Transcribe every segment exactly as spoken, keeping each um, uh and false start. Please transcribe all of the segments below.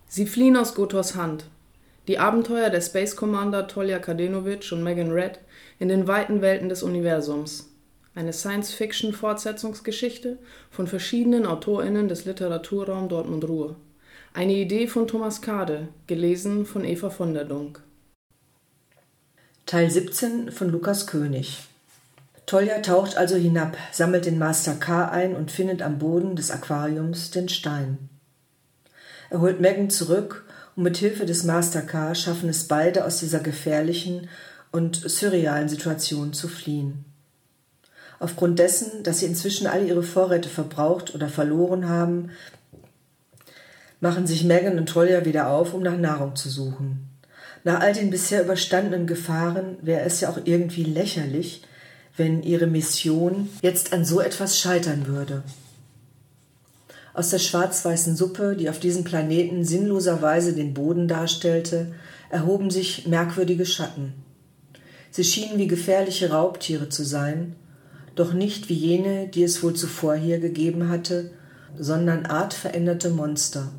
Sie fliehen aus Gotors Hand. Die Abenteuer der Space Commander Tolja Kadenovic und Megan Red in den weiten Welten des Universums. Eine Science-Fiction-Fortsetzungsgeschichte von verschiedenen AutorInnen des Literaturraum Dortmund-Ruhr. Eine Idee von Thomas Kade, gelesen von Eva von der Donk. Teil siebzehn von Lukas König. Tolja taucht also hinab, sammelt den Master K ein und findet am Boden des Aquariums den Stein. Er holt Megan zurück und mit Hilfe des Master K schaffen es beide, aus dieser gefährlichen und surrealen Situation zu fliehen. Aufgrund dessen, dass sie inzwischen alle ihre Vorräte verbraucht oder verloren haben, machen sich Megan und Tolja wieder auf, um nach Nahrung zu suchen. Nach all den bisher überstandenen Gefahren wäre es ja auch irgendwie lächerlich, wenn ihre Mission jetzt an so etwas scheitern würde. Aus der schwarz-weißen Suppe, die auf diesem Planeten sinnloserweise den Boden darstellte, erhoben sich merkwürdige Schatten. Sie schienen wie gefährliche Raubtiere zu sein, doch nicht wie jene, die es wohl zuvor hier gegeben hatte, sondern artveränderte Monster.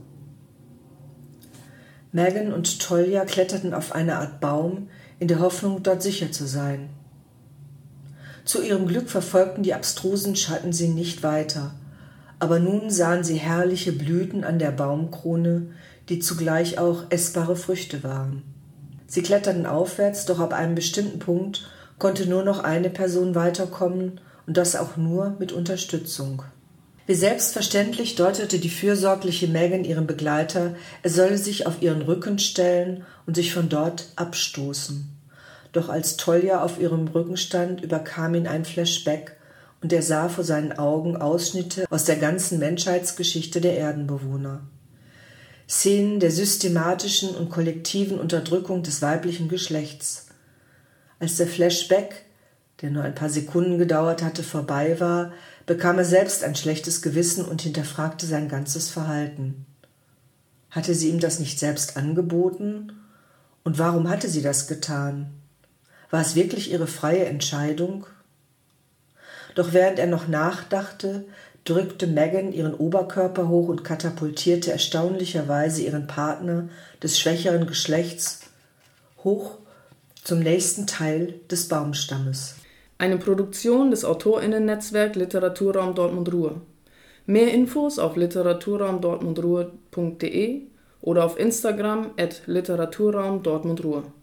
Megan und Tolja kletterten auf eine Art Baum, in der Hoffnung, dort sicher zu sein. Zu ihrem Glück verfolgten die abstrusen Schatten sie nicht weiter, aber nun sahen sie herrliche Blüten an der Baumkrone, die zugleich auch essbare Früchte waren. Sie kletterten aufwärts, doch ab einem bestimmten Punkt konnte nur noch eine Person weiterkommen und das auch nur mit Unterstützung. Wie selbstverständlich deutete die fürsorgliche Megan ihrem Begleiter, er solle sich auf ihren Rücken stellen und sich von dort abstoßen. Doch als Tolja auf ihrem Rücken stand, überkam ihn ein Flashback und er sah vor seinen Augen Ausschnitte aus der ganzen Menschheitsgeschichte der Erdenbewohner. Szenen der systematischen und kollektiven Unterdrückung des weiblichen Geschlechts. Als der Flashback, der nur ein paar Sekunden gedauert hatte, vorbei war, bekam er selbst ein schlechtes Gewissen und hinterfragte sein ganzes Verhalten. Hatte sie ihm das nicht selbst angeboten? Und warum hatte sie das getan? War es wirklich ihre freie Entscheidung? Doch während er noch nachdachte, drückte Megan ihren Oberkörper hoch und katapultierte erstaunlicherweise ihren Partner des schwächeren Geschlechts hoch zum nächsten Teil des Baumstammes. Eine Produktion des AutorInnen-Netzwerk Literaturraum Dortmund-Ruhr. Mehr Infos auf literaturraum dortmundruhr punkt de oder auf Instagram at literaturraum dortmundruhr.